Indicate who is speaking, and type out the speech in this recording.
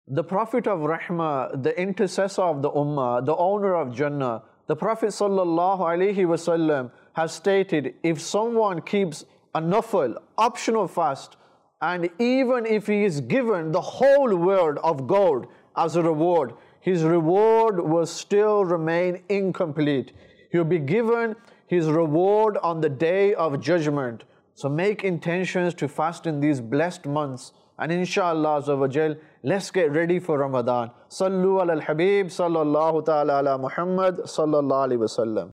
Speaker 1: The Prophet of Rahmah, the intercessor of the Ummah, the owner of Jannah, the Prophet sallallahu alaihi wasallam has stated, if someone keeps a nafil, optional fast, and even if he is given the whole world of gold as a reward, his reward will still remain incomplete. He will be given his reward on the day of judgment. So make intentions to fast in these blessed months, and inshallah azza wa jal, let's get ready for Ramadan. Sallu ala al-Habib sallallahu ta'ala ala Muhammad sallallahu alaihi wasallam.